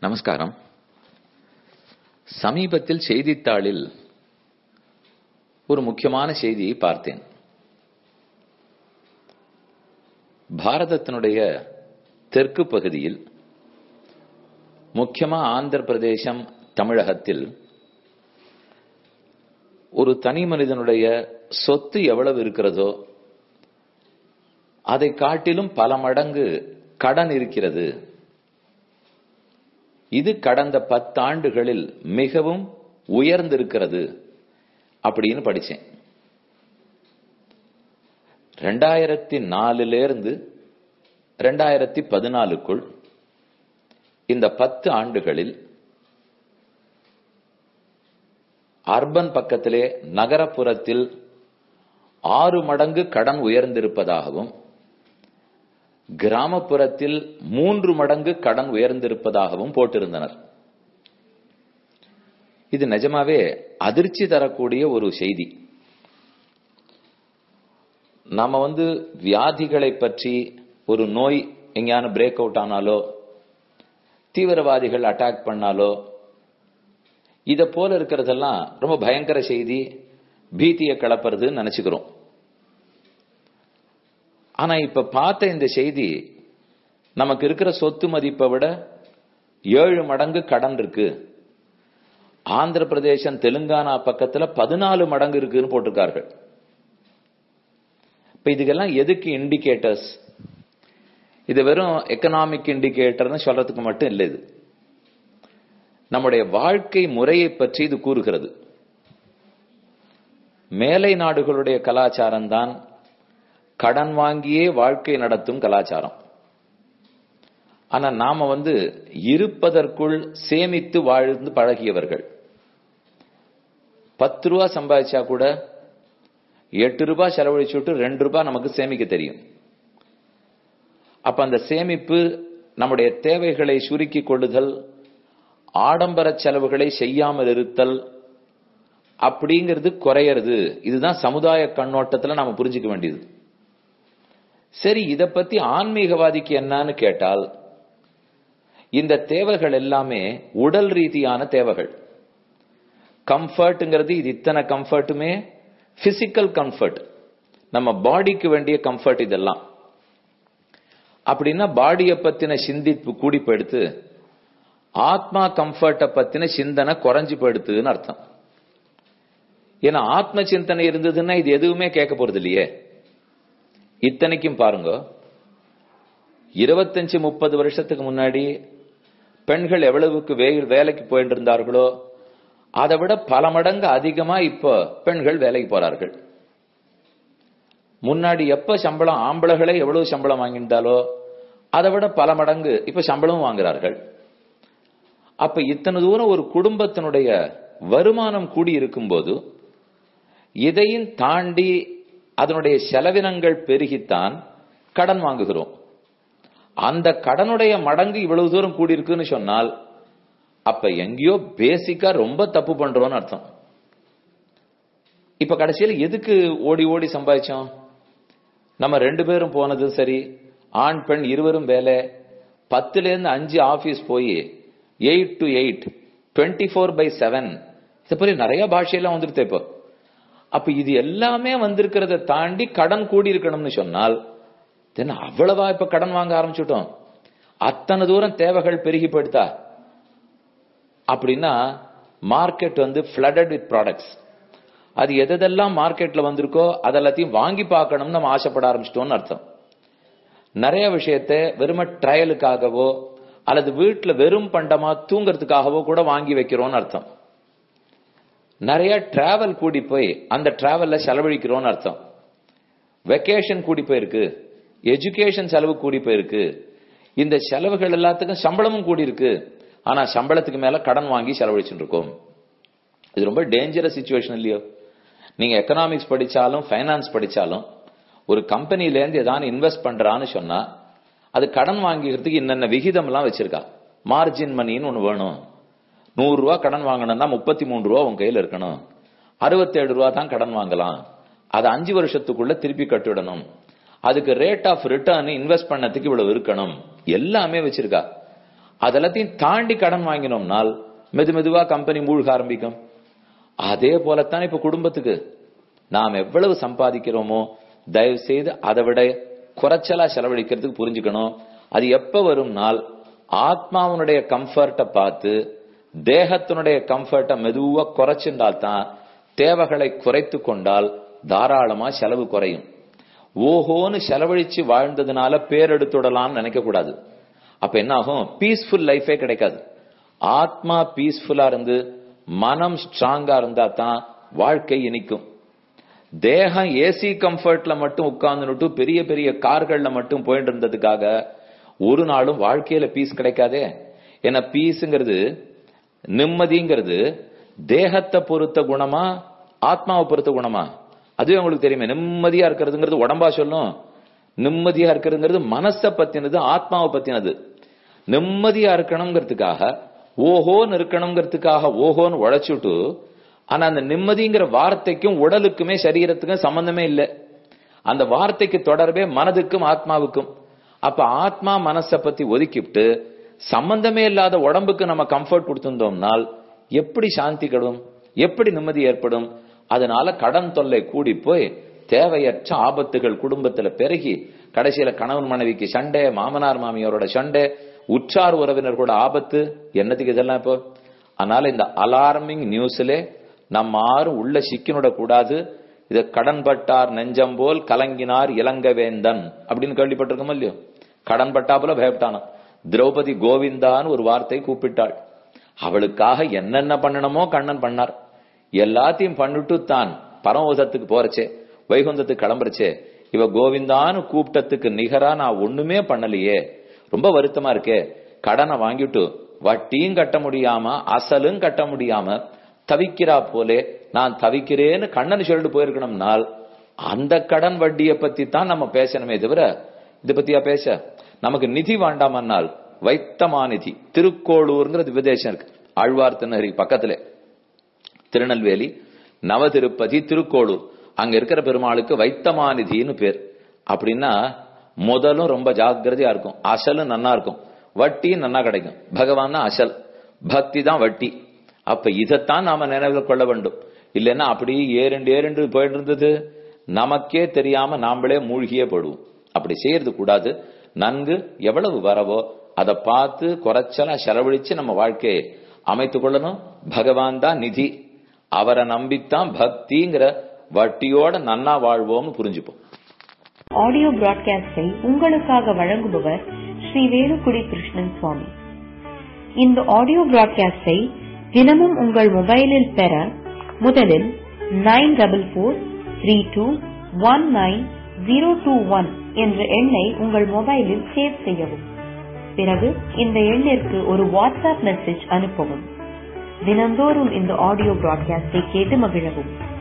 நமஸ்காரம். சமீபத்தில் செய்தித்தாளில் ஒரு முக்கியமான செய்தியை பார்த்தேன். பாரதத்தினுடைய தெற்கு பகுதியில், முக்கியமா ஆந்திர பிரதேசம், தமிழகத்தில் ஒரு தனி மனிதனுடைய சொத்து எவ்வளவு இருக்கிறதோ அதை காட்டிலும் பல மடங்கு கடன் இருக்கிறது. இது கடந்த 10 ஆண்டுகளில் மிகவும் உயர்ந்திருக்கிறது அப்படின்னு படிச்சேன். 2004 2014 இந்த 10 ஆண்டுகளில் அர்பன் பக்கத்திலே, நகரப்புறத்தில் 6 மடங்கு கடன் உயர்ந்திருப்பதாகவும், கிராமப்புறத்தில் 3 மடங்கு கடன் உயர்ந்திருப்பதாகவும் போட்டிருந்தனர். இது நிஜமாவே அதிர்ச்சி தரக்கூடிய ஒரு செய்தி. நாம வியாதிகளை பற்றி, ஒரு நோய் எங்கேயான பிரேக் அவுட் ஆனாலோ, தீவிரவாதிகள் அட்டாக் பண்ணாலோ, இத போல இருக்கிறதெல்லாம் ரொம்ப பயங்கர செய்தி, பீதியை கிளப்புறதுன்னு நினைச்சுக்கிறோம். ஆனா இப்ப பார்த்த இந்த செய்தி, நமக்கு இருக்கிற சொத்து மதிப்பை விட 7 மடங்கு கடன் இருக்கு. ஆந்திர பிரதேசம், தெலுங்கானா பக்கத்துல 14 மடங்கு இருக்குன்னு போட்டிருக்கார்கள். இப்ப இதுக்கெல்லாம் எதுக்கு இண்டிகேட்டர்ஸ்? இது வெறும் எக்கனாமிக் இண்டிகேட்டர்னு சொல்றதுக்கு மட்டும் இல்லை. இது நம்முடைய வாழ்க்கை முறையை பற்றி இது கூறுகிறது. மேலை நாடுகளுடைய கலாச்சாரம் தான் கடன் வாங்கியே வாழ்க்கை நடத்தும் கலாச்சாரம். ஆனா நாம இருப்பதற்குள் சேமித்து வாழ்ந்து பழகியவர்கள். 10 ரூபா சம்பாதிச்சா கூட 8 ரூபாய் செலவழிச்சுட்டு 2 ரூபாய் நமக்கு சேமிக்க தெரியும். அப்ப அந்த சேமிப்பு, நம்முடைய தேவைகளை சுருக்கிக் கொள்ளுதல், ஆடம்பர செலவுகளை செய்யாமல் இருத்தல் அப்படிங்கிறது குறையிறது. இதுதான் சமுதாய கண்ணோட்டத்துல நாம புரிஞ்சுக்க வேண்டியது. சரி, இத பத்தி ஆன்மீகவாதிக்கு என்னன்னு கேட்டால், இந்த தேவைகள் எல்லாமே உடல் ரீதியான தேவைகள். கம்ஃபர்ட்ங்கிறது, இது இத்தனை கம்ஃபர்ட்டுமே பிசிக்கல் கம்ஃபர்ட், நம்ம பாடிக்கு வேண்டிய கம்ஃபர்ட். இதெல்லாம் அப்படின்னா பாடியை பத்தின சிந்திப்பு கூடி போயிடுத்து, ஆத்மா கம்ஃபர்ட்டை பத்தின சிந்தனை குறைஞ்சு போயிடுத்துன்னு அர்த்தம். ஏன்னா ஆத்ம சிந்தனை இருந்ததுன்னா இது எதுவுமே கேட்க போறது இல்லையே. இத்தனைக்கும் பாருங்க, 25-30 வருஷத்துக்கு முன்னாடி பெண்கள் எவ்வளவுக்கு வேலைக்கு போயிட்டு இருந்தார்களோ அதை விட பல மடங்கு அதிகமா இப்ப பெண்கள் வேலைக்கு போறார்கள். முன்னாடி எப்ப சம்பளம், ஆம்பளைகளே எவ்வளவு சம்பளம் வாங்கிட்டாலோ அதை விட பல மடங்கு இப்ப சம்பளம் வாங்குறார்கள். அப்ப இத்தனை தூரம் ஒரு குடும்பத்தினுடைய வருமானம் கூடி இருக்கும்போது, இதையும் தாண்டி அதனுடைய செலவினங்கள் பெருகித்தான் கடன் வாங்குகிறோம். அந்த கடனுடைய மடங்கு இவ்வளவு தூரம் கூடி இருக்குன்னு சொன்னால், அப்ப எங்கேயோ பேசிக்கா ரொம்ப தப்பு பண்றோம்னு அர்த்தம். இப்ப கடைசியில் எதுக்கு ஓடி ஓடி சம்பாதிச்சோம்? நம்ம 2 பேரும் போனதும் சரி, ஆண் பெண் இருவரும் வேலை, 10லேருந்து 5 ஆபீஸ் போய் 8 to 8, 24/7, இது போல நிறைய பாஷையெல்லாம் வந்துருது இப்போ. அப்ப இது எல்லாமே வந்திருக்கிறத தாண்டி கடன் கூடி இருக்கணும்னு சொன்னால், அவ்வளவா இப்ப கடன் வாங்க ஆரம்பிச்சுட்டோம்? அத்தனை தூரம் தேவைகள் பெருகி போயிடுதா? அப்படின்னா மார்க்கெட் flooded with products. அது எதெல்லாம் மார்க்கெட்ல வந்திருக்கோ அதெல்லாத்தையும் வாங்கி பார்க்கணும்னு நம்ம ஆசைப்பட ஆரம்பிச்சிட்டோம்னு அர்த்தம். நிறைய விஷயத்தை வெறும ட்ரையலுக்காகவோ அல்லது வீட்டுல வெறும் பண்டமா தூங்கறதுக்காகவோ கூட வாங்கி வைக்கிறோம்னு அர்த்தம். நிறைய டிராவல் கூடி போய் அந்த டிராவல்ல செலவழிக்கிறோம்னு அர்த்தம். வெக்கேஷன் கூடி போயிருக்கு, எஜுகேஷன் செலவு கூடி போயிருக்கு. இந்த செலவுகள் எல்லாத்துக்கும் சம்பளமும் கூடி இருக்கு. ஆனா சம்பளத்துக்கு மேல கடன் வாங்கி செலவழிச்சுட்டு இருக்கோம். இது ரொம்ப டேஞ்சரஸ் சிச்சுவேஷன் இல்லையோ? நீங்க எக்கனாமிக்ஸ் படிச்சாலும் பைனான்ஸ் படிச்சாலும், ஒரு கம்பெனில இருந்து ஏதாவது இன்வெஸ்ட் பண்றான்னு சொன்னா அது கடன் வாங்கிக்கிறதுக்கு என்னென்ன விகிதம் எல்லாம் வச்சிருக்கா. மார்ஜின் மணின்னு ஒண்ணு வேணும். 100 ரூபாய் கடன் வாங்கணும்னா 33 ரூபாய் உங்க கையில இருக்கணும். 67 ரூபாய் தான் கடன் வாங்கலாம். அது 5 வருஷத்துக்குள்ள திருப்பி கட்டிடணும். அதுக்கு ரேட் ஆஃப் ரிட்டர்ன் இன்வெஸ்ட் பண்ணதுக்கு இவ்வளவு இருக்கணும். எல்லாமே வச்சிருக்கா. அதெல்லாத்தையும் தாண்டி கடன் வாங்கினோம்னால் மெதுவா கம்பெனி மூழ்க ஆரம்பிக்கும். அதே போலத்தான் இப்ப குடும்பத்துக்கு நாம் எவ்வளவு சம்பாதிக்கிறோமோ தயவு செய்து அதை விட குறைச்சலா செலவழிக்கிறதுக்கு புரிஞ்சுக்கணும். அது எப்ப வரும்னால் ஆத்மாவுடைய கம்ஃபர்ட்டை பார்த்து தேகத்தினுடைய கம்ஃபர்ட்டை மெதுவா குறைச்சிருந்தால்தான், தேவைகளை குறைத்து கொண்டால் தாராளமா செலவு குறையும். ஓஹோன்னு செலவழிச்சு வாழ்ந்ததுனால பேரெடுத்துடலாம்னு நினைக்க கூடாது. அப்ப என்ன ஆகும், பீஸ்ஃபுல் லைஃபே கிடைக்காது. ஆத்மா பீஸ்ஃபுல்லா இருந்து மனம் ஸ்ட்ராங்கா இருந்தா தான் வாழ்க்கை இனிக்கும். தேகம் ஏசி கம்ஃபர்ட்ல மட்டும் உட்கார்ந்துட்டு பெரிய பெரிய கார்கள்ல மட்டும் போயிட்டு இருந்ததுக்காக ஒரு நாளும் வாழ்க்கையில பீஸ் கிடைக்காதே. ஏன்னா பீஸ்ங்கிறது, நிம்மதிங்கிறது தேகத்தை பொறுத்த குணமா ஆத்மாவை பொறுத்த குணமா? அதுவே உங்களுக்கு தெரியுமே. நிம்மதியா இருக்கிறதுங்கிறது உடம்பா சொல்லும், நிம்மதியா இருக்கிறதுங்கிறது மனசை பத்தினது, ஆத்மாவை பத்தினது. நிம்மதியா இருக்கணுங்கிறதுக்காக ஓஹோன்னு இருக்கணுங்கிறதுக்காக ஓஹோன்னு உழைச்சுட்டு, ஆனா அந்த நிம்மதிங்கிற வார்த்தைக்கும் உடலுக்குமே சரீரத்துக்கும் சம்பந்தமே இல்லை. அந்த வார்த்தைக்கு தொடர்பே மனதுக்கும் ஆத்மாவுக்கும். அப்ப ஆத்மா மனசை பத்தி ஒதுக்கிவிட்டு சம்பந்தமே இல்லாத உடம்புக்கு நம்ம கம்ஃபர்ட் கொடுத்திருந்தோம்னால் எப்படி சாந்தி கடும், எப்படி நிம்மதி ஏற்படும்? அதனால கடன் தொல்லை கூடி போய் தேவையற்ற ஆபத்துகள் குடும்பத்துல பெருகி கடைசியில கணவன் மனைவிக்கு சண்டை, மாமனார் மாமியாரோட சண்டை, உற்றார் உறவினர் கூட ஆபத்து. என்னத்துக்கு இதெல்லாம் இப்போ? அதனால இந்த அலார்மிங் நியூஸ்ல நம்ம யாரும் உள்ள சிக்கினுட கூடாது. இத கடன்பட்டார் நெஞ்சம் போல் கலங்கினார் இளங்கவேந்தன் அப்படின்னு கேள்விப்பட்டிருக்கோம் இல்லையோ? கடன்பட்டா போல பயப்பட்டான. திரௌபதி கோவிந்தான்னு ஒரு வார்த்தை கூப்பிட்டாள். அவளுக்காக என்னென்ன பண்ணணுமோ கண்ணன் பண்ணார். எல்லாத்தையும் பண்ணிட்டு தான் பரமோதத்துக்கு போறச்சே, வைகுந்தத்துக்கு கிளம்புறச்சே, இவ கோவிந்தான்னு கூப்பிட்டத்துக்கு நிகரா நான் ஒண்ணுமே பண்ணலையே, ரொம்ப வருத்தமா இருக்கே, கடனை வாங்கிட்டு வட்டியும் கட்ட முடியாம அசலும் கட்ட முடியாம தவிக்கிறா போலே நான் தவிக்கிறேன்னு கண்ணன் சொல்லிட்டு போயிருக்கணும்னால் அந்த கடன் வட்டியை பத்தி தான் நம்ம பேசணுமே தவிர இதை பத்தியா பேச? நமக்கு நிதி வேண்டாமன்னால் வைத்தமாநிதி திருக்கோளூர்ங்கிறது விதேசம் இருக்கு. ஆழ்வார் திருநகரி பக்கத்துல திருநெல்வேலி, நவதிருப்பதி, திருக்கோளூர். அங்க இருக்கிற பெருமாளுக்கு வைத்தமாநிதினு பேர். அப்படின்னா முதலும் ரொம்ப ஜாக்கிரதையா இருக்கும், அசலும் நன்னா இருக்கும், வட்டியும் நன்னா கிடைக்கும். பகவான் தான் அசல், பக்தி தான் வட்டி. அப்ப இதைத்தான் நாம நினைவில் கொள்ள வேண்டும். இல்லைன்னா அப்படி ஏறெண்டு போயிட்டு இருந்தது நமக்கே தெரியாம நாமளே மூழ்கியே போடுவோம். அப்படி செய்யறது கூடாது. நன்கு எவ்வளவு வரவோ அதை பார்த்து குறைச்சலா செலவழிச்சு நம்ம வாழ்க்கையை அமைத்துக் கொள்ளணும். பகவான் தான் நிதி, அவரை நம்பித்தான் பக்திங்கிற வட்டியோட நன்னா வாழ்வோம்னு புரிஞ்சுப்போம். ஆடியோ பிராட்காஸ்டை உங்களுக்காக வழங்குபவர் ஸ்ரீ வேலுக்குடி கிருஷ்ணன் சுவாமி. இந்த ஆடியோ பிராட்காஸ்டை தினமும் உங்கள் மொபைலில் பெற முதலில் 9443219021 என்ற எண்ணை உங்கள் மொபைலில் சேவ் செய்யவும். பிறகு இந்த எண்ணிற்கு ஒரு வாட்ஸ்அப் மெசேஜ் அனுப்பவும். தினந்தோறும் இந்த ஆடியோ பிராட்காஸ்டை கேட்டு மகிழவும்.